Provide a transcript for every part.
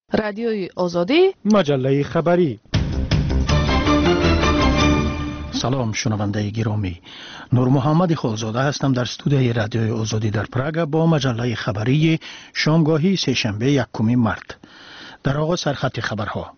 رادیوی آزادی، مجله خبری. سلام شنونده گرامی، نور محمد خالزاده هستم در استودیوی رادیوی آزادی در پراگ با مجله خبری شامگاهی سه‌شنبه 1 مارس. در آغاز سرخط خبرها.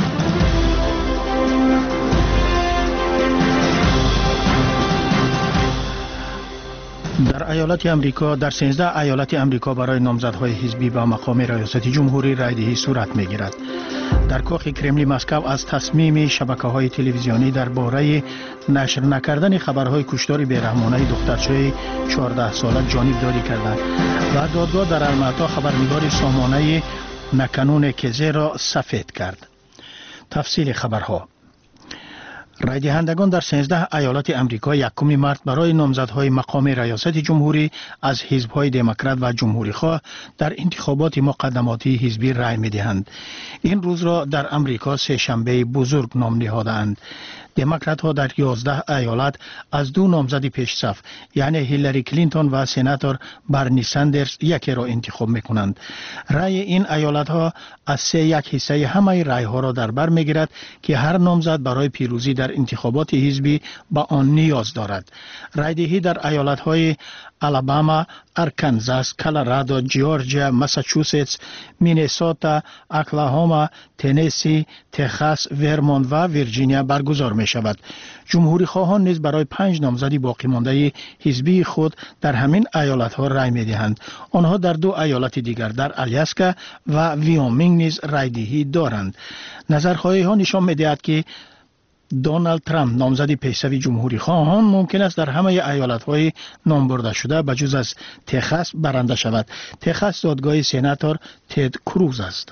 در ایالات امریکا، در 13 ایالت امریکا برای نامزدهای حزبی به مقام ریاست جمهوری رایدهی صورت می‌گیرد. در کاخ کرملین مسکو از تصمیم شبکه‌های تلویزیونی درباره نشر نکردن خبرهای کشتار بی‌رحمانه دخترچه 14 ساله جانبداری کردند و دادگاه در الماتا خبرنگار سامانه نکنون کزه را سفید کرد. تفصیل خبرها. رای دهندگان در 13 ایالات امریکا 1 مارس برای نامزدهای مقام ریاست جمهوری از حزب‌های دموکرات و جمهوری‌خواه در انتخابات مقدماتی حزبی رای می‌دهند. این روز را در امریکا سه‌شنبه بزرگ نام نهاده‌اند. دموکرات ها در 11 ایالت از 2 نامزد پیش صف، یعنی هیلاری کلینتون و سناتور برنی سندرز، یکی را انتخاب می‌کنند. رای این ایالت ها از 3/1 حصه همه رای ها را در بر می‌گیرد که هر نامزد برای پیروزی در انتخابات حزبی با آن نیاز دارد. رای دهی در ایالت های آلاباما، آرکانزاس، کلرادو، جورجیا، ماساچوستس، مینیسوتا، اوکلاهوما، تنسی، تگزاس، ورمونت و ویرجینیا برگزار می شود. جمهوری خواهان نیز برای 5 نامزدی باقی مانده حزبی خود در همین ایالت ها رای می دهند. آنها در 2 ایالت دیگر در آلاسکا و ویومینگ نیز رای دهی دارند. نظرخواهی ها نشان می دهد که دونالد ترامپ نامزد پیشروی جمهوری خواهان ممکن است در همه ایالت‌های نام برده شده بجز از تگزاس برنده شود. تگزاس دادگاه سناتور تد کروز است.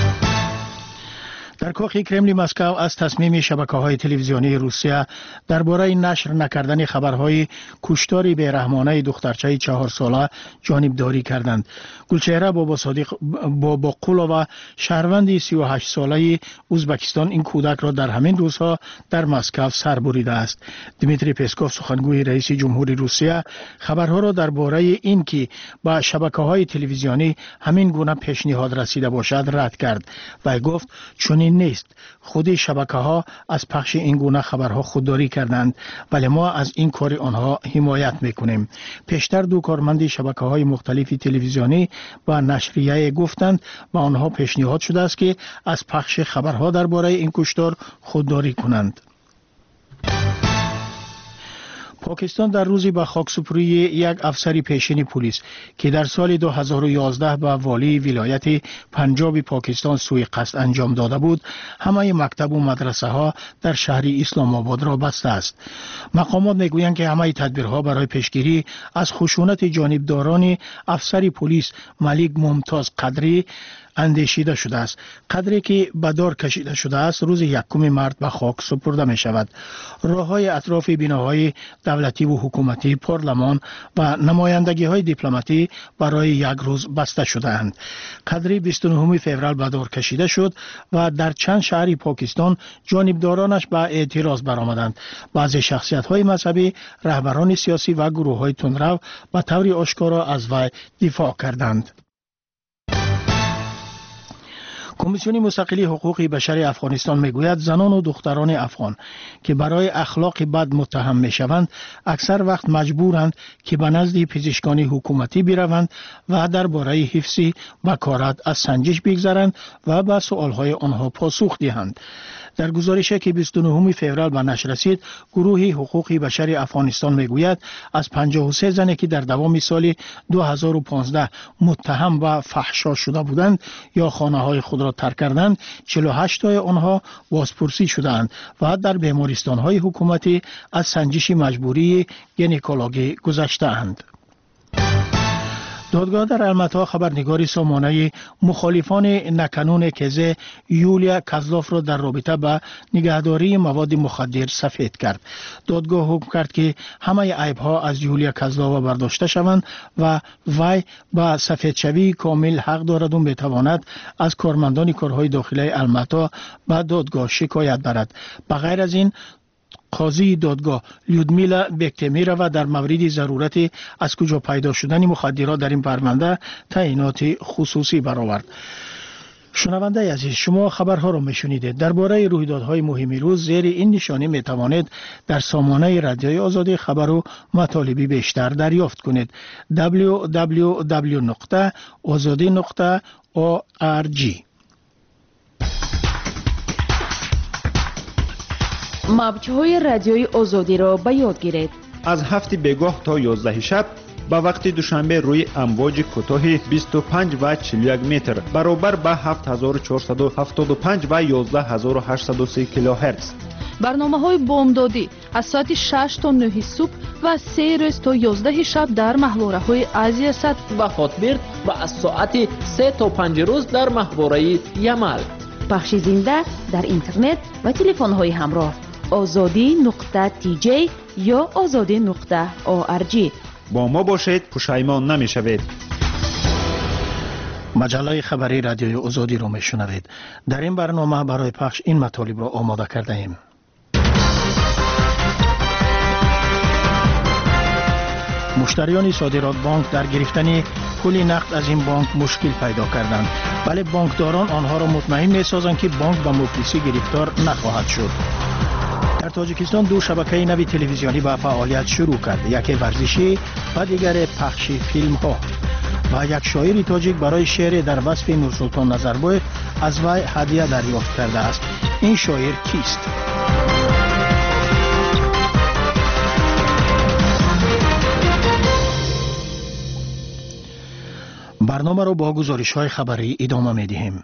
در کاخ کرملین مسکو از تصمیم شبکه‌های تلویزیونی روسیه درباره نشر نکردن خبرهای کشتار بی‌رحمانه دخترچه 4 ساله جانبداری کردند. گلچهره باباقولووا، شهروند 38 ساله ازبکستان، این کودک را در همین روزها در مسکو سر بریده است. دمیتری پسکوف، سخنگوی رئیس جمهوری روسیه، خبرها را درباره اینکه با شبکه‌های تلویزیونی همین گونه پیشنهاد رسیده باشد رد کرد و گفت چون نیست. خود شبکه‌ها از پخش این گونه خبرها خودداری کردند، ولی ما از این کار آنها حمایت میکنیم. پیشتر 2 کارمند شبکه‌های مختلف تلویزیونی و نشریه گفتند و آنها پیشنهاد شده است که از پخش خبرها درباره این کشتار خودداری کنند. پاکستان در روزی به خاکسپاری یک افسر پیشین پلیس که در سال 2011 به والی ولایت پنجاب پاکستان سوء قصد انجام داده بود، همه مکتب و مدرسه ها در شهر اسلام آباد را بسته است. مقامات میگویند که همه تدبیرها برای پیشگیری از خشونت جانبداران افسر پلیس ملیک ممتاز قدری اندیشیده شده است. قدری که به دار کشیده شده است روز 1 مارس به خاک سپرده می شود. راههای اطراف بناهای دولتی و حکومتی، پارلمان و نمایندگی های دیپلماتی برای 1 روز بسته شده اند. قدری 29 فوریه به دار کشیده شد و در چند شهر پاکستان جانبدارانش به اعتراض برآمدند. بعضی شخصیت های مذهبی، رهبران سیاسی و گروه های تندرو به طور آشکارا از وی دفاع کردند. کمیسیون مستقلی حقوق بشر افغانستان میگوید زنان و دختران افغان که برای اخلاق بد متهم میشوند اکثر وقت مجبورند که به نزد پزشکان حکومتی بروند و درباره حفظ بکارت از سنجش بگذرند و به سوالهای آنها پاسخ دهند. در گزارشی که 29 فوریه به نشر رسید، گروه حقوق بشر افغانستان میگوید از 53 زنی که در دوام سال 2015 متهم و فحشا شده بودند یا خانه‌های خود را ترک کردند، 48 تای آنها بازپرسی شدند و در بیمارستان‌های حکومتی از سنجش مجبوری گینکولوژی گذشته‌اند. دادگاه در الماتا خبرنگار سامانه مخالفان نکنون کزه یولیا کازلوف را در رابطه با نگهداری مواد مخدر سفید کرد. دادگاه حکم کرد که همه عیب‌ها از یولیا کازلوف برداشته شوند و وی با سفیدشوی کامل حق دارد و میتواند از کارمندان کارهای داخلی الماتا به دادگاه شکایت برد. بغیر از این، قاضی دادگاه لیودمیلا بکتمیروا در مورد ضرورت از کجا پیدا شدن مخدرات در این پرونده تعیینات خصوصی برآورد. شنونده عزیز، شما خبرها را میشنیدید. درباره رویدادهای مهم روز زیر این نشانی می توانید در سامانه رادیوی آزادی خبر و مطالبی بیشتر دریافت کنید. www.azadi.org. موج‌های رادیوی آزادی را به یاد گیرید. از 7 بگاه تا 11 شب با وقت دوشنبه روی امواج کوتاه 25 و 41 متر برابر به 7475 و 11830 کیلوهرتز. برنامه‌های بامدادی از ساعت 6 تا 9 صبح و 3 روز تا 11 شب در محوره‌های آسیا صد و خاطبرد و از ساعت 3 تا 5 روز در محوره یمل. پخش زنده در اینترنت و تلفن‌های همراه azadi.tj یا azadi.org. با ما باشید، پشیمان نمی‌شوید. مجله خبری رادیوی آزادی را میشنوید. در این برنامه برای پخش این مطالب را آماده کرده ایم. مشتریان صادرات بانک در گرفتن پول نقد از این بانک مشکل پیدا کردند، ولی بانکداران آنها را مطمئن می‌سازند که بانک به مفلسی گرفتار نخواهد شد. در تاجیکستان دو شبکه نوی تلویزیونی به فعالیت شروع کرد، یکی ورزشی و دیگر پخش فیلم ها. و یک شاعر تاجیک برای شعر در وصف نورسلطان نظربایف از وی هدیه دریافت کرده است. این شاعر کیست؟ برنامه را با گزارش‌های خبری ادامه می‌دهیم.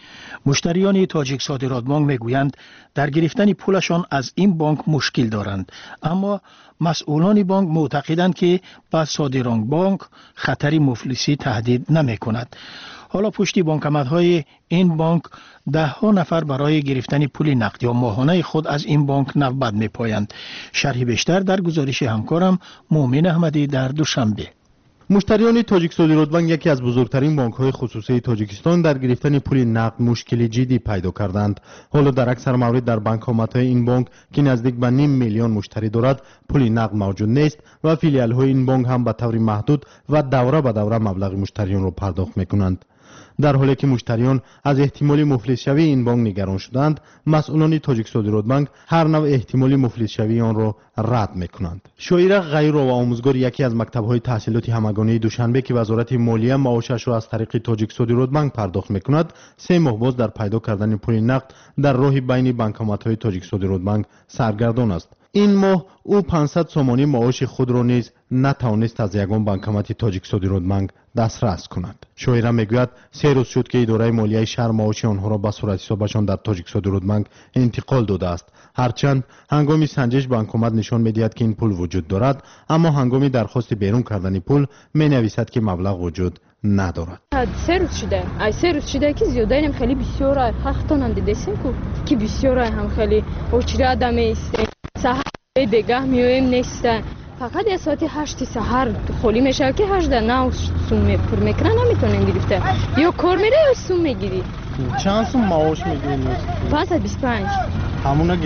مشتریان تاجیک صادرات بانک میگویند در گرفتن پولشان از این بانک مشکل دارند، اما مسئولان بانک معتقدند که به صادران بانک خطر مفلسی تهدید نمی کند. حالا پشت بانکمت‌های این بانک ده ها نفر برای گرفتن پول نقد یا ماهانه خود از این بانک نوبت می پایند. شرح بیشتر در گزارش همکارم مومن احمدی در دوشنبه. مشتریان تاجیک صادرات بانک، یکی از بزرگترین بانک‌های خصوصی تاجیکستان، در گرفتن پول نقد مشکل جدی پیدا کردند. حالا در اکثر موارد در بانک‌های این بانک که نزدیک به 5 میلیون مشتری دارد، پول نقد موجود نیست و فیلیال‌های این بانک هم به طور محدود و دوره به دوره مبلغ مشتریان را پرداخت می‌کنند. در حالی که مشتریان از احتمال مفلس شوی این بانک نگران شدند، مسئولان تاجیک صادرات بانک هر نوع احتمال مفلس شوی آن را رد می‌کنند. شاعر غیر و آموزگار یکی از مکتب‌های تحصیلات همگانی دوشنبه که وزارت مالیه معاشش را از طریق تاجیک صادرات بانک پرداخت می‌کند، 3 ماه باز در پیدا کردن پول نقد در راه بین بانکمت‌های تاجیک صادرات بانک سرگردان است. این ماه او 500 سومانی معاش خود را نیز نتوانست از یگان بانکمت تاجیک صادرات بانک دسترس کند. شاعر میگوید 3 روز شد که اداره مالیه شهر معاش آنها را به صورت حسابشان در تاجیک صادرات بانک انتقال داده است. هرچند هنگام سنجش بانکمت نشان می‌دهد که این پول وجود دارد، اما هنگام درخواست بیرون کردن پول می‌نویسد که مبلغ وجود ندارد. 3 روز شده. 3 روز شده که زیاده هم خیلی بسیار هختانم دیدیم که بسیار هم خیلی اوچره آدم است. سحر دیگه میویم نیست. فقط از ساعت 8 سحر خالی میشه که 18 سوم پر میکنه نمیتونین گرفته. یا کار میره یا سوم میگیری. چند سوم معاش میگیرین؟ 525. همونا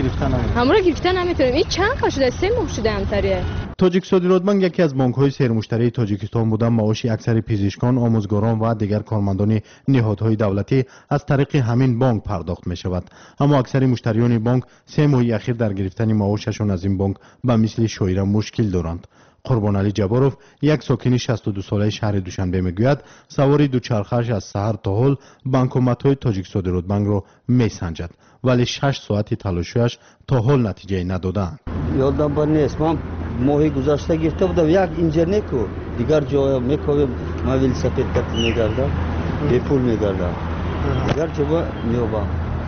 گرفتن نمیتونیم. این چند شده؟ 3 ماه شده همتریه. تاجیک صادرات بانک یکی از بانک‌های سرمشتری تاجیکستان بوده. معاش اکثر پزشکان، آموزگاران و دیگر کارمندان نهادهای دولتی از طریق همین بانک پرداخت می‌شود. اما اکثر مشتریان بانک 3 ماه اخیر در گرفتن معاششان از این بانک به مثل شاعر مشکل دارند. قربان علی جباروف، یک ساکن 62 ساله شهر دوشنبه میگوید سواری دوچرخه‌اش از سحر تا حال بانکمت‌های تاجیک صادرات بانک را میسنجد، ولی 6 ساعتی تلاشش تا حال نتیجه ندادند. یادم بر نیست. من ماهی گذشته گرفته بودم یک اینجرنیک و دیگر جا میکویم موبایل سفید کرد میگردم به پول میگردم دیگر جا میوبم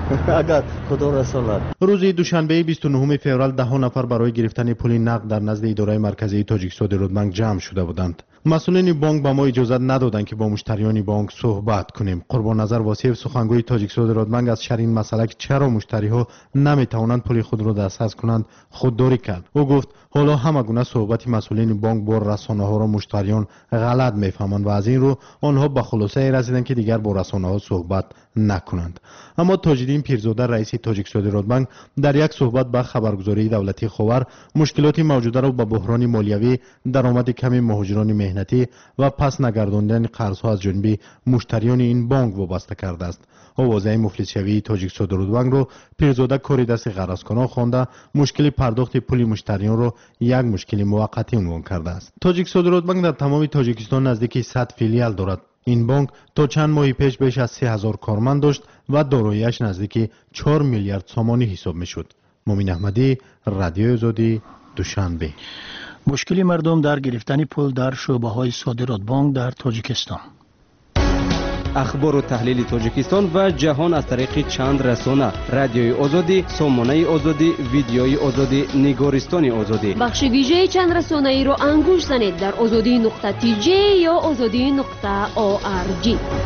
اگر خدا رسولد. روز دوشنبه 29 فوریه 10 نفر برای گرفتن پول نقد در نزد اداره مرکزی تاجیک صادرات بانک جمع شده بودند. مسئولین بانک به ما اجازه ندادند که با مشتریان بانک صحبت کنیم. قربان نظر واسیف، سخنگوی تاجیک صادرات بانک، از شر این مسئله که چرا مشتری‌ها نمیتوانند پول خود را دسترس کنند خودداری کرد. او گفت حالا همه گونه صحبت مسئولین بانک با رسانه‌ها را مشتریان غلط میفهمند و از این رو آنها به خلاصه رسیدند که دیگر با رسانه‌ها صحبت نکنند. اما تاج‌الدین پیرزاده، رئیس تاجیک صادرات بانک، در یک صحبت با خبرگزاری دولتی خاور مشکلات موجوده را با بحران مالیوی، درآمد کم مهاجران مهنتی و پس نگرداندن قرضها از جانب مشتریان این بانک وابسته کرده است. آوازه مفلس‌شوی تاجیک صدرودبانک رو پیرزاده کاری دست غرضکنان خوانده مشکل پرداخت پول مشتریان رو یک مشکل موقتی عنوان کرده است. تاجیک صدرودبانک در تمام تاجیکستان نزدیک 100 فیلیال دارد. این بانک تا چند ماه پیش بیش از 3000 کارمند داشت و دارایی‌اش نزدیک 4 میلیارد سامانی حساب میشد. مومین احمدی، رادیو آزادی، دوشنبه. مشکل مردم در گرفتن پول در شعبه‌های صادرات بانک در تاجیکستان. اخبار و تحلیل تاجیکستان و جهان از طریق چند رسانه: رادیوی آزادی، سامانه آزادی، ویدیوی آزادی، نگارستان آزادی. بخش ویژه چند رسانه ای رو انگوش زنید در azadi.tj یا azadi.org.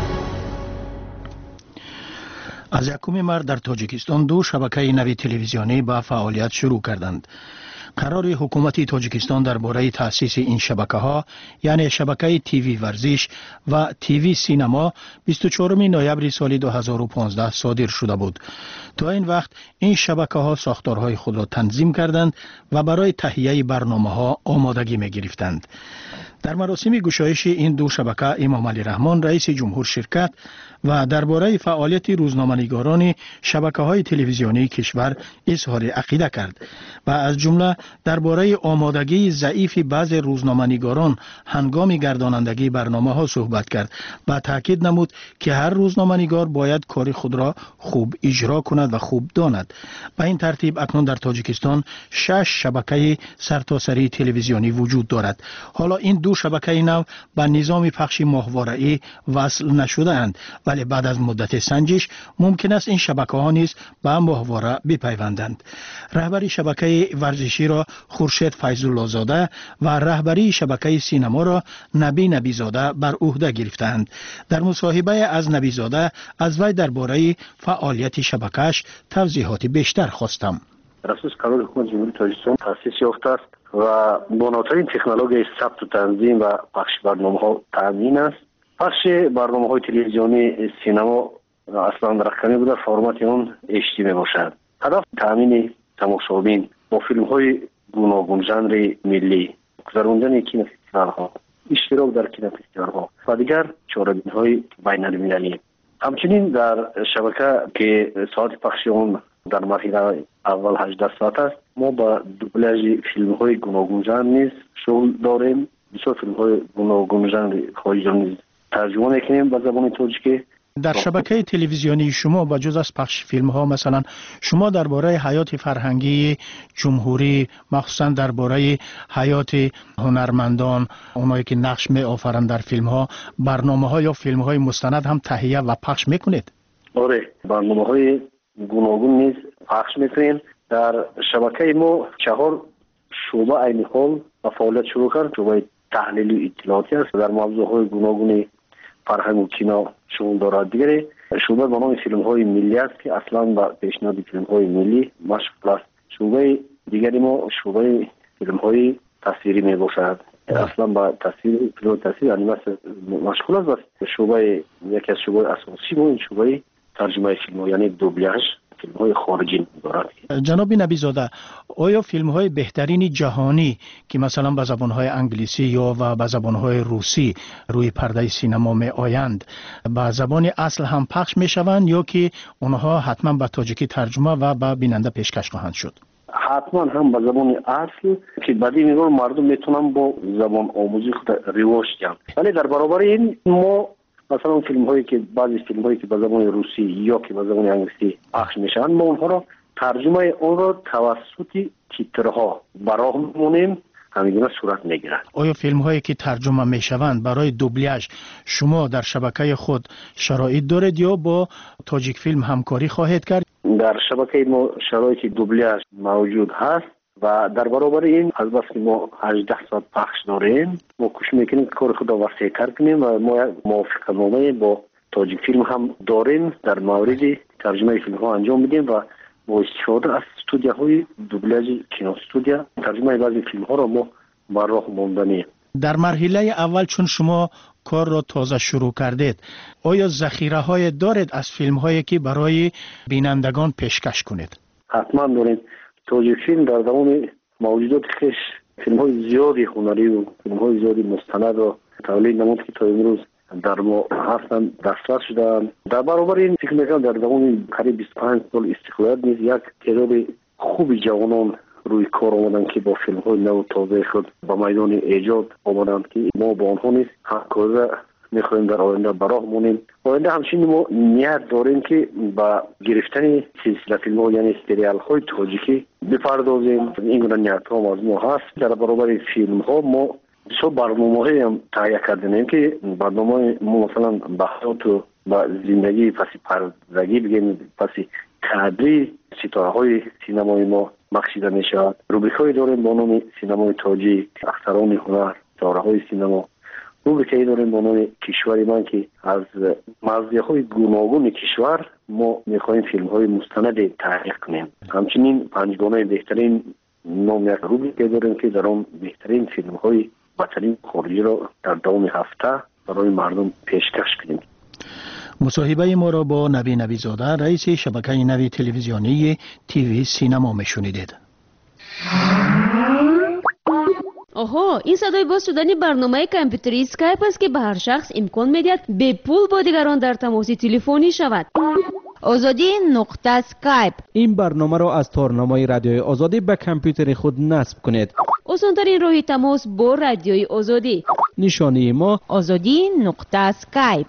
از 1 مارس در تاجیکستان 2 شبکه نوی تلویزیونی به فعالیت شروع کردند. قرار حکومت تاجیکستان درباره تأسیس این شبکه‌ها یعنی شبکه تیوی ورزش و تیوی سینما 24 نوامبر سال 2015 صادر شده بود. تا این وقت این شبکه‌ها ساختارهای خود را تنظیم کردند و برای تهیه برنامه‌ها آمادگی می‌گرفتند. در مراسم گشایش این 2 شبکه امام علی رحمان رئیس جمهور شرکت و درباره فعالیت روزنامه‌نگاران شبکه‌های تلویزیونی کشور اظهار عقیده کرد و از جمله درباره آمادگی ضعیف بعض روزنامه‌نگاران هنگام گردانندگی برنامه‌ها صحبت کرد و تاکید نمود که هر روزنامه‌نگار باید کار خود را خوب اجرا کند و خوب داند. به این ترتیب اکنون در تاجیکستان 6 شبکه سرتاسری تلویزیونی وجود دارد. حالا این 2 شبکه نو به نظام پخش ماهواره‌ای وصل نشده اند، ولی بعد از مدت سنجش ممکن است این شبکه‌ها نیز به ماهواره بپیوندند. رهبری شبکه ورزشی را خورشید فیض‌الله زاده و رهبری شبکه سینما را نبی زاده بر عهده گرفتند. در مصاحبه از نبی زاده از وی درباره فعالیت شبکه‌اش توضیحات بیشتر خواستم. در اساس قرار حکومت جمهوری تاجیکستان تأسیس یافته است و با نوترین تکنولوژی ثبت و تنظیم و پخش برنامه‌ها تامین است. پخش برنامه‌های تلویزیونی سینما اصلا رقمی بوده، فرمت اون HD میباشد. هدف تامین تماشابین با فیلم‌های گوناگون ژانر ملی، گذراندن کینوفستیوال‌ها، اشتراک در کینوفستیوال‌ها و دیگر چاره‌بین‌های بین‌المللی. همچنین در شبکه که ساعت پخش اون در مرحله اول 18 ساعت است، ما با دوبلاژ فیلم‌های گوناگون ژانر نیز شغل داریم. بسیار فیلم‌های گوناگون ژانر خارجی نیز ترجمه می‌کنیم به زبان تاجیکی. در شبکه تلویزیونی شما با جز از پخش فیلم ها مثلا شما درباره حیات فرهنگی جمهوری، مخصوصا درباره حیات هنرمندان، اونایی که نقش می آفرند در فیلم ها، برنامه ها یا فیلم های مستند هم تهیه و پخش میکنید؟ آره، برنامه های گوناگون نیز پخش میکنیم. در شبکه ما 4 شعبه عین حال و فعالیت شروع کرد. شعبه تحلیل و اطلاعاتی است، در موضوعهای گوناگون فرهنگ و کینا شغل دارد. دیگری شعبه به نام فیلم‌های ملی است که اصلا با پیشنهاد فیلم‌های ملی مشغول است. شعبه دیگری ما شعبه فیلم‌های تصویری میباشد، اصلا با تصویر انیماسیون مشغول است. شعبه یکی از شعبه اساسی ما این شعبه ترجمه فیلم‌ها یعنی دوبلاژ فیلم‌های خارجی دارد. جناب نبی زاده، آیا فیلم‌های بهترین جهانی که مثلا به زبان‌های انگلیسی یا و به زبان‌های روسی روی پرده سینما می‌آیند به زبان اصل هم پخش می‌شوند یا که اونها حتما به تاجیکی ترجمه و به بیننده پیشکش خواهند شد؟ حتما هم به زبان اصل که بعدی میگن مردم میتونن با زبان آموزی خود رواج دهند. ولی در برابر این ما مثلا فیلم‌هایی که بعضی فیلم‌هایی که به زبان روسی یا که به زبان انگلیسی پخش میشن، ما اونها را ترجمه اون را توسط تیترها برامونیم همینگونه صورت میگیرد. آیا فیلم‌هایی که ترجمه میشوند برای دوبلاژ شما در شبکه خود شرایط دارید یا با تاجیک فیلم همکاری خواهید کرد؟ در شبکه ما شرایط دوبلاژ موجود هست و در برابر این از بس که ما 18 ساعت پخش داریم، ما کوشش میکنیم کار خود را وسیع‌تر کنیم و ما موافقتنامه با تاجیک فیلم هم داریم در مورد ترجمه فیلم ها انجام میدیم و با استفاده از استودیوهای دوبلاژ کینو استودیو ترجمه بعضی فیلم ها را ما بر راه ماندنیم. در مرحله اول چون شما کار را تازه شروع کردید، آیا ذخیره های دارید از فیلم هایی که برای بینندگان پیشکش کنید؟ حتما داریم. تاجیک فیلم در زمان موجودات خیش فیلم های زیادی هنری و فیلم های زیادی مستند را تولید نمود که تا امروز در ما هستند دسترس شدند. در برابر این فکر میکنم در زمان قریب 25 سال استقلال نیز یک تعداد خوبی جوانان روی کار آمدند که با فیلم های نو تازه خود با میدان ایجاد آمدند که ما با آنها نیز همکاری میخواهیم در آینده براه مونیم. آینده همچنین ما نیت داریم که با گرفتن سلسله فیلم ها یعنی سریال های تاجیکی بپردازیم. این گونه نیت ها از ما هست. در برابر فیلم ها ما بسیار برنامه‌هایی هم تهیه کردیم که برنامه ما مثلا به حیات و به زندگی پسی پردگی بگیم پسی کادری ستاره های سینمای ما بخشیده می شود. روبریکایی داریم با نام سینمای تاجیک، اختران هنر، ستاره های سینما. روبریکایی داریم با نام کشور من که از مزایای های گوناگون کشور ما میخواهیم فیلم های مستند تهیه کنیم. همچنین پنجگانه بهترین نام یک روبریکایی داریم که در آن بهترین فیلم های بهترین خارجی را در دوام هفته برای مردم پیشکش کنیم. مصاحبه ما را با نوی نویزاده رئیس شبکه نوی تلویزیونی تیوی سینما میشنیدید. آها، این صدای باز شدن برنامه کامپیوتری اسکایپ است که به هر شخص امکان میدهد به پول با دیگران در تماس تلفنی شود. آزادی نقطه اسکایپ. این برنامه را از تارنمای رادیوی آزادی به کامپیوتر خود نصب کنید. آسان‌ترین راه تماس با رادیوی آزادی. نشانی ما آزادی نقطه اسکایپ.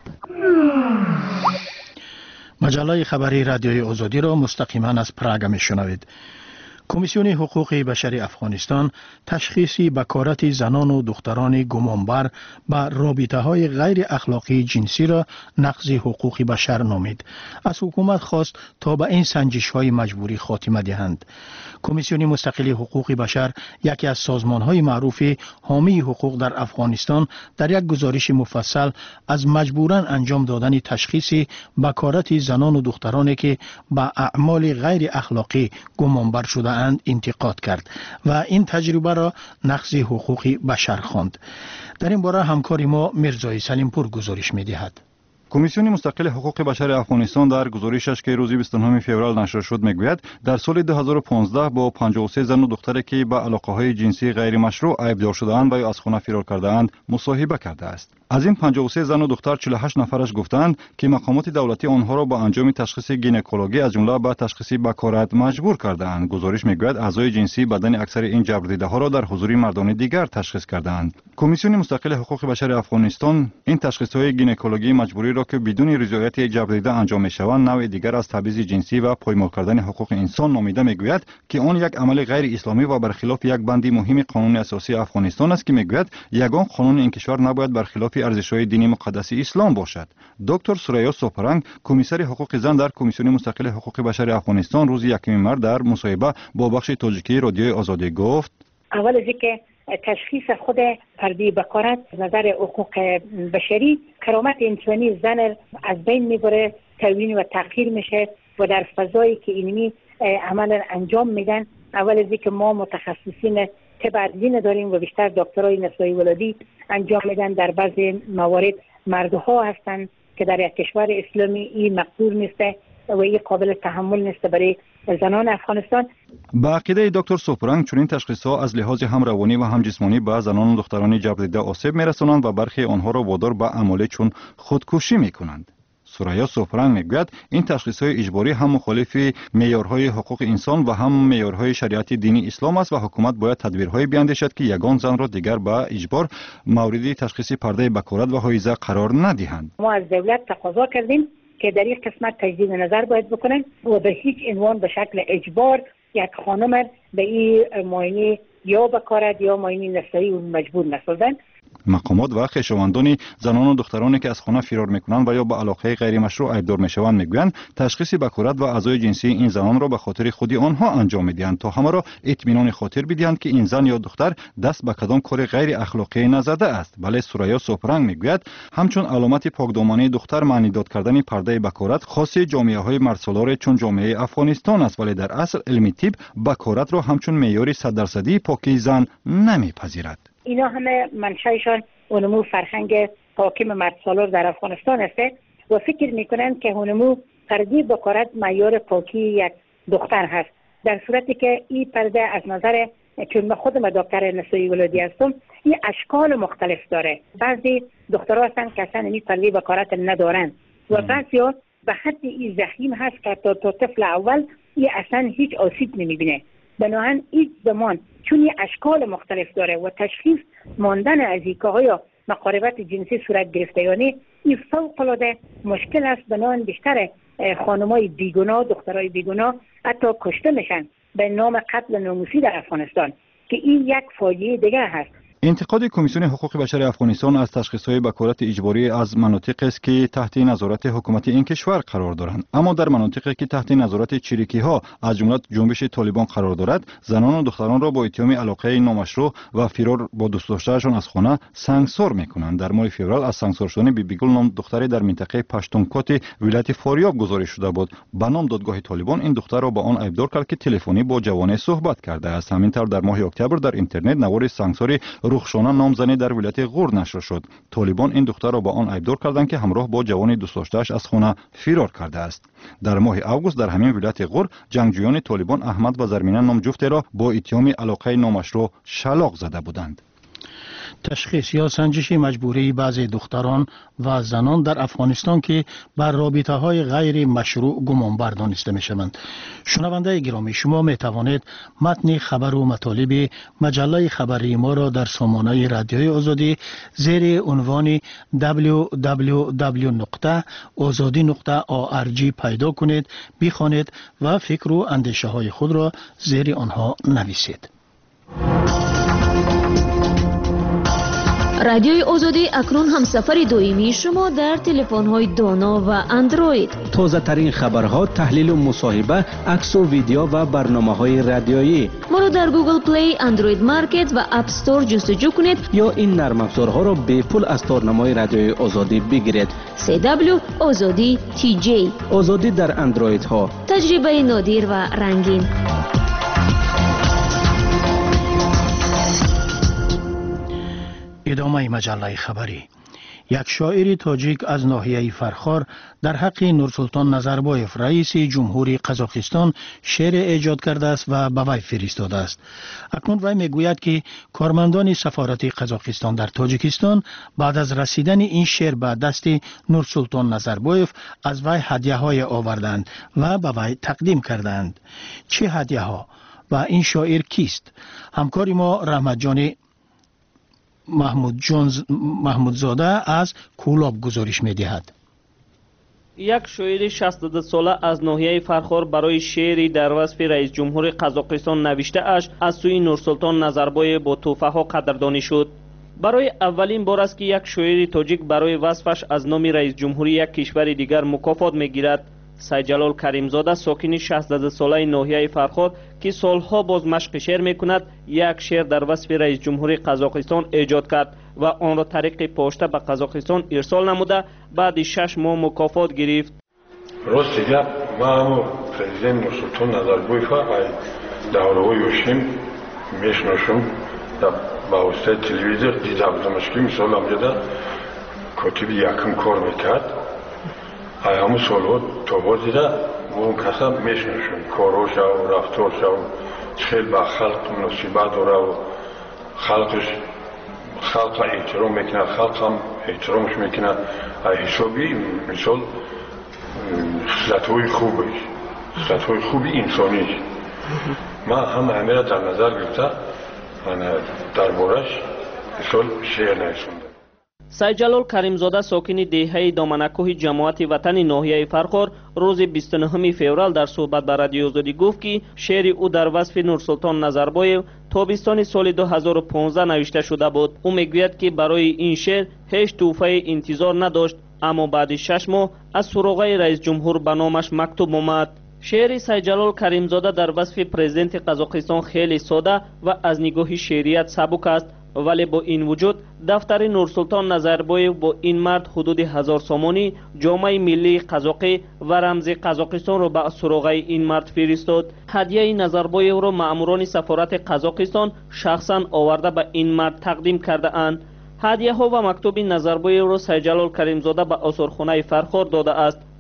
مجله خبری رادیوی آزادی را مستقیما از پراگ میشنوید. کمیسیون حقوق بشری افغانستان تشخیصی بکارت زنان و دختران گمانبر به رابطه‌های غیر اخلاقی جنسی را نقض حقوق بشر نامید. از حکومت خواست تا به این سنجش‌های مجبوری خاتمه دهند. کمیسیون مستقل حقوق بشر یکی از سازمان‌های معروف حامی حقوق در افغانستان در یک گزارش مفصل از مجبوراً انجام دادن تشخیص بکارت زنان و دخترانی که به اعمال غیر اخلاقی گمانبر شده انتقاد کرد و این تجربه را نقض حقوق بشر خواند. در این باره همکار ما مرزای سلیمپور گزارش می‌دهد. کمیسیون مستقل حقوق بشر افغانستان در گزارشش که روز 29 فوریه نشر شد میگوید در سال 2015 با 53 زن و دختری که به علاقه‌های جنسی غیر مشروع عیبدار شده‌اند و یا از خانه فرار کرده‌اند مصاحبه کرده است. از این 53 زن و دختر 48 نفرش گفتند که مقامات دولتی آنها را با انجام تشخیص گینکولوژی از جمله به تشخیص بکارت مجبور کرده‌اند. گزارش میگوید اعضای جنسی بدن اکثر این جبردیده‌ها را در حضور مردان دیگر تشخیص کرده‌اند. کمیسیون مستقل حقوق بشر افغانستان این تشخیص‌های گینکولوژی مجبوری را که بدون رضایت جبردیده انجام می‌شوند نوع دیگر از تبعیض جنسی و پایمال کردن حقوق انسان نامیده میگوید که آن یک عمل غیر اسلامی و برخلاف یک بند مهم قانون اساسی افغانستان است که میگوید یگان قانون این کشور نباید برخلاف ارزش‌های دینی مقدس اسلام باشد. دکتر سوریا سوپرنگ کمیسر حقوق زن در کمیسیون مستقل حقوق بشر افغانستان روز 1 مارس در مصاحبه با بخش تاجیکی رادیوی آزادی گفت اول از اینکه تشخیص خود فردی بکارت از نظر حقوق بشری کرامت انسانی زن از بین میبره، توهین و تحقیر میشه و در فضایی که اینمی عملا انجام میدن. اول از اینکه ما متخصصین طب ادویه داریم و بیشتر دکترای نسایی ولادی انجام میدن. در بعضی موارد مردها هستند که در یک کشور اسلامی این مقبول نیسته و این قابل تحمل نیست برای زنان افغانستان. با عقیده دکتر سوپرنگ چنین تشخیص‌ها از لحاظ هم روانی و هم جسمانی به زنان و دختران جبردیده آسیب می‌رسانند و برخی آنها را وادار به اعمال چون خودکشی می‌کنند. سوریا سوپرنگ میگوید این تشخیص‌های اجباری هم مخالف معیارهای حقوق انسان و هم معیارهای شریعت دینی اسلام است و حکومت باید تدبیرهایی بیاندیشد که یگان زن را دیگر به اجبار مورد تشخیص پرده بکارت و حایزه قرار ندهند. ما از دولت تقاضا کردیم که در این قسمت تجدید نظر باید بکنن و به هیچ عنوان به شکل اجبار یک خانم به این معاینه یا بکارت یا معاینه نسایی مجبور نسازن. مقامات و خویشاوندان زنان و دخترانی که از خانه فرار میکنند و یا به علاقه غیر مشروع عیبدار میشوند میگویند تشخیص بکارت و اعضای جنسی این زنان را به خاطر خودی آنها انجام میدهند تا همه را اطمینان خاطر بدهند که این زن یا دختر دست به کدام کار غیر اخلاقی نزده است. بله سوریا سوپرنگ میگوید همچون علامت پاکدامنی دختر معنی داد کردن پرده بکارت خاص جامعه های مردسالار چون جامعه افغانستان است، ولی در اصل علمی طب بکارت را همچون معیار 100% پاکی زن نمیپذیرد. اینا همه منشأشان اونمو فرهنگ حاکم مردسالار در افغانستان است و فکر میکنن که اونمو پرده بکارت معیار پاکی یک دختر هست، در صورتی که این پرده از نظر چون من خودم دکتر نسایی ولادی هستم، این اشکال مختلف داره. بعضی دکترها هستن که اصلا این پرده بکارت ندارن و بعضی ها به حد این زخیم هست که تا طفل اول این اصلا هیچ آسیب نمیبینه. بنابراین این زمان چون این اشکال مختلف داره و تشخیص ماندن از های مقاربت جنسی صورت گرفته یعنی این فوق العاده مشکل است. بنابراین بیشتر خانمای بیگناه، دخترای بیگناه حتی کشته میشن به نام قتل ناموسی در افغانستان که این یک فاجعه دیگه هست. انتقاد کمیسیون حقوق بشر افغانستان از تشخیص‌های بکارت اجباری از مناطق است که تحت نظارت حکومت این کشور قرار دارند، اما در مناطقی که تحت نظارت چریکی‌ها از جمله جنبش طالبان قرار دارد، زنان و دختران را با اتهام علاقه نامشروع و فرار با دوست داشته‌شان از خانه سنگسار می‌کنند. در ماه فوریه از سنگسار شدن بیبیگل نام دختری در منطقه پشتونکوت ولایت فاریاب گزارش شده بود. به نام دادگاه طالبان این دختر را با آن ایبدار کرد که تلفنی با جوانه صحبت کرده است. همینطور در ماه اکتبر در اینترنت نوار سنگساری رخشانه نامزنی در ولایت غور نشر شد. طالبان این دختر را با آن ایبدار کردند که همراه با جوان دوست داشته‌اش از خانه فرار کرده است. در ماه آگوست در همین ولایت غور جنگجویان طالبان احمد و زرمینه نام جفت را با اتهام علاقه نامشروع شلاق زده بودند. تشخیص یا سنجش مجبوری بعضی دختران و زنان در افغانستان که بر رابطه های غیر مشروع گمانبر دانسته می شوند. شنونده گرامی، شما می توانید متن خبر و مطالب مجله خبری ما را در سامانه رادیوی آزادی زیر عنوان www.azadi.org پیدا کنید، بخوانید و فکر و اندیشه های خود را زیر آنها نویسید. رادیوی آزادی اکنون هم سفر دویمی شما در تلفن‌های دانا و اندروید. تازه ترین خبرها، تحلیل و مصاحبه، عکس و ویدیو و برنامه‌های رادیویی. ما رو در گوگل پلی، اندروید مارکت و اپ استور جستجو کنید یا این نرم افزارها را به پول از تارنمای رادیوی آزادی بگیرید. CW آزادی TJ. آزادی در اندروید ها. تجربه نادر و رنگین. ادامه مجله خبری. یک شاعر تاجیک از ناحیه فرخار در حق نورسلطان نظربایف رئیس جمهوری قزاقستان شعر ایجاد کرده است و به وی فرستاده است. اکنون وی میگوید که کارمندان سفارت قزاقستان در تاجیکستان بعد از رسیدن این شعر به دست نورسلطان نظربایف از وی هدیه های آوردند و به وی تقدیم کردند. چه هدیه ها و این شاعر کیست؟ همکار ما رحمت جان محمودزاده از کولاب گزارش می‌دهد. یک شاعر 62 ساله از ناحیه فرخار برای شعری در وصف رئیس جمهور قزاقستان نوشته اش از سوی نورسلطان نظربایف با تحفه ها قدردانی شد. برای اولین بار است که یک شاعر تاجیک برای وصفش از نام رئیس جمهوری یک کشور دیگر مکافات میگیرد. سیدجلال کریمزاده ساکن 62 ساله ناحیه فرخار که سالها باز مشق شعر میکند یک شعر در وصف رئیس جمهوری قزاقستان ایجاد کرد و آن را طریق پوستا به قزاقستان ارسال نموده بعد 6 ماه مکافات گرفت. راست گپ ما پرزیدنت نورسلطان نظربایف ای دوره‌های یوشیم میشناسم با واسطه تلویزیون دیدمش که مثلا امجدا کاتب یکم کار میکرد. همون سالها تا بازیده اون کسا میشنشون کاروش و رفتارش و خیلی با خلق مناسبت داره و خلق احترام میکنه، خلق هم احترامش میکنه. حسابی مثال خصلت‌های خوبی انسانیش من همه را در نظر گرفته دربارش مثال شعر نوشتم. سیدجلال کریمزاده ساکن دهه دامنکوه جماعت وطن ناحیه فرخار روز 29 فوریه در صحبت با رادیو آزادی گفت که شعر او در وصف نورسلطان نظربایف تابستان سال 2015 نوشته شده بود. او میگوید که برای این شعر هیچ تحفه انتظار نداشت، اما بعد 6 ماه از سراغ رئیس جمهور به نامش مکتوب آمد. شعر سیدجلال کریمزاده در وصف پرزیدنت قزاقستان خیلی ساده و از نگاه شعریت سبک است، ولی با این وجود دفتر نورسلطان نظربایف با این مرد حدود 1000 سامانی جامعه ملی قزاقی و رمز قزاقستان را به سراغ این مرد فرستاد. هدیه نظربایف را ماموران سفارت قزاقستان شخصا آورده به این مرد تقدیم کرده اند. هدیه ها و مکتوب نظربایف را سیدجلال کریمزاده به آثارخانه فرخار داده است.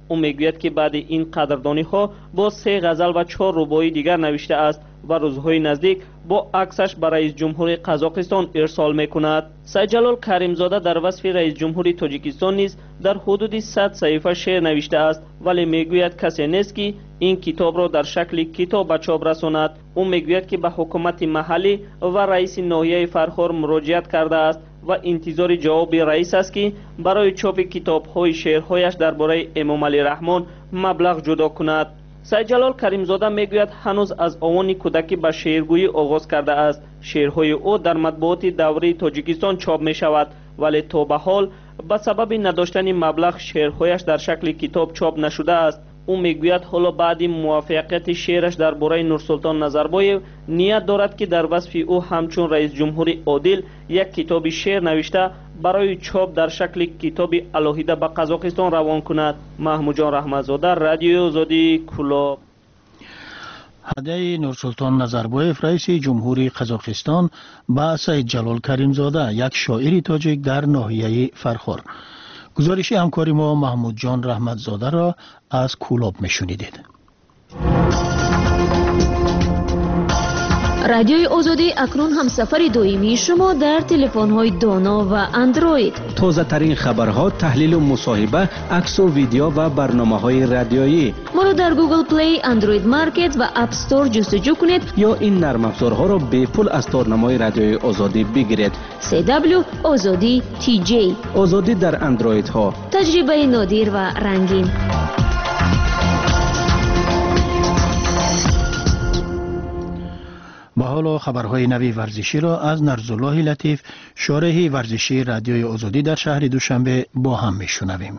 او میگوید که بعد این قدردانی ها با 3 غزل و 4 رباعی دیگر نوشته است و روزهای نزدیک با عکسش به رئیس جمهور قزاقستان ارسال میکند. سید جلال کریمزاده در وصف رئیس جمهور تاجیکستان نیز در حدود 100 صفحه شعر نوشته است، ولی میگوید کسی نیست که این کتاب را در شکل کتاب به چاپ رساند. او میگوید که به حکومت محلی و رئیس ناحیه فرخار مراجعت کرده است و انتظار جواب رئیس است که برای چاپ کتاب‌های شعرهایش درباره امام علی رحمان مبلغ جدا کند. سید جلال کریمزاده میگوید هنوز از آوان کودکی به شعرگویی آغاز کرده است. شعرهای او در مطبوعات دوره تاجیکستان چاپ می شود، ولی تا به حال به سبب نداشتن مبلغ شعرهایش در شکل کتاب چاپ نشده است. او میگوید حالا بعد موفقیت شعرش درباره نورسلطان نظربایف نیت دارد که در وصف او همچون رئیس جمهور عادل یک کتاب شعر نوشته برای چاپ در شکل کتاب علاهیده به قزاقستان روان کند. محمود جان رحمتزاده، رادیوی آزادی، کلاب. هدیه نورسلطان نظربایف رئیس جمهوری قزاقستان با سید جلال کریمزاده، یک شاعر تاجیک در ناحیه فرخار. گزارش همکاری ما محمود جان رحمتزاده را از کولاب میشنیدید. رادیوی آزادی اکنون هم سفر دائمی شما در تلفن‌های دانا و اندروید. تازه ترین خبرها، تحلیل و مصاحبه، عکس و ویدیو و برنامه‌های رادیویی. ما را در گوگل پلی، اندروید مارکت و اپ استور جستجو کنید یا این نرم افزارها را به پول از تارنمای رادیوی آزادی بگیرید. CW آزادی TJ. آزادی در اندروید ها. تجربه نادر و رنگین. با حالا خبرهای نوی ورزشی را از نرزالله لطیف، شارح ورزشی رادیوی آزادی در شهر دوشنبه با هم میشنویم.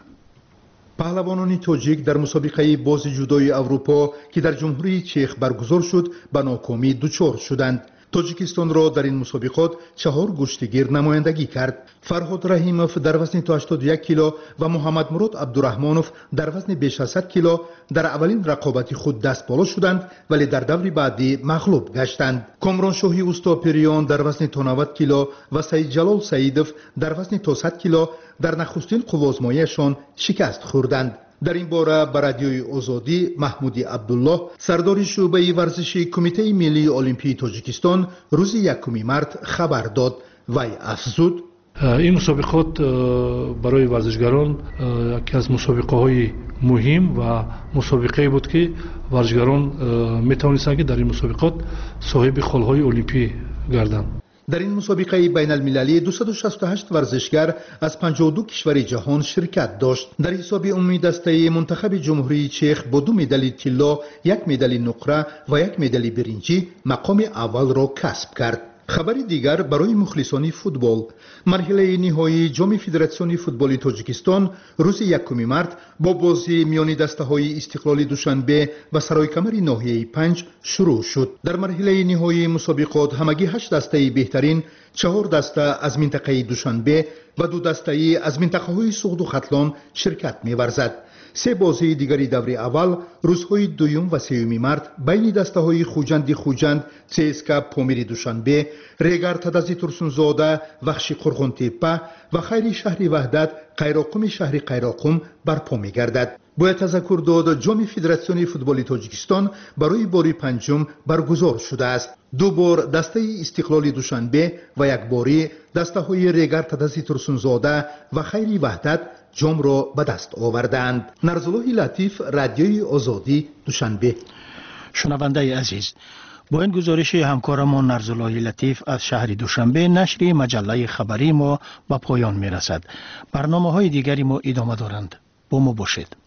پهلوانان تاجیک در مسابقه باز جودوی اروپا که در جمهوری چخ برگزار شد به ناکامی دچار شدند. تاجیکستان را در این مسابقات 4 گشتگیر نمایندگی کرد. فرهاد رحیموف در وزن تا 81 کیلو و محمد مراد عبدالرحمانوف در وزن بیش از 100 کیلو در اولین رقابت خود دست بالا شدند، ولی در دور بعدی مغلوب گشتند. کامران شاهی اوستاپریان در وزن تا 90 کیلو و سید جلال سعیدوف در وزن تا 100 کیلو در نخستین قوازماییشان شکست خوردند. در این باره به رادیوی آزادی محمودی عبدالله، سردار شعبه ورزشی کمیته ملی المپی تاجیکستان، روز 1 مارس خبر داد. وی افزود: این مسابقات برای ورزشگران یکی از مسابقه های مهم و مسابقه بود که ورزشگران می توانستند که در این مسابقات صاحب خلهای المپی گردند. در این مسابقه بین المللی 268 ورزشگر از 52 کشور جهان شرکت داشت. در حساب عمومی دسته منتخب جمهوری چخ با 2 مدال طلا، 1 مدال نقره و 1 مدال برنجی مقام اول را کسب کرد. خبر دیگر برای مخلصان فوتبال: مرحله نهایی جام فدراسیون فوتبال تاجیکستان روز 1 مارس با بازی میان دسته‌های استقلال دوشنبه و سرایکمر ناحیه 5 شروع شد. در مرحله نهایی مسابقات همگی 8 دسته بهترین، 4 دسته از منطقه دوشنبه و 2 دسته از منطقه‌های سغد و ختلان شرکت می‌ورزد. 3 بازی دیگری دوره اول روزهای 2 و 3 مارس بین دسته‌های خوجند CSKA پامیر دوشنبه، ریگر تدازی ترسونزاده وخشی قرغون تپه و خیر شهر وحدت قیراقم شهر قیراقم برپا می‌گردد. باید تذکر داد جام فدراسیون فوتبال تاجیکستان برای بار 5 برگزار شده است. 2 بار دسته استقلال دوشنبه و 1 باری دسته‌های ریگر تدازی ترسونزاده و خیر وحدت جام را به دست آوردند. نرزالله لطیف، رادیوی آزادی، دوشنبه. شنونده عزیز، با این گزارش همکارمان نرزالله لطیف از شهر دوشنبه، نشر مجله خبری ما به پایان می رسد. برنامه های دیگری ما ادامه دارند. با ما باشید.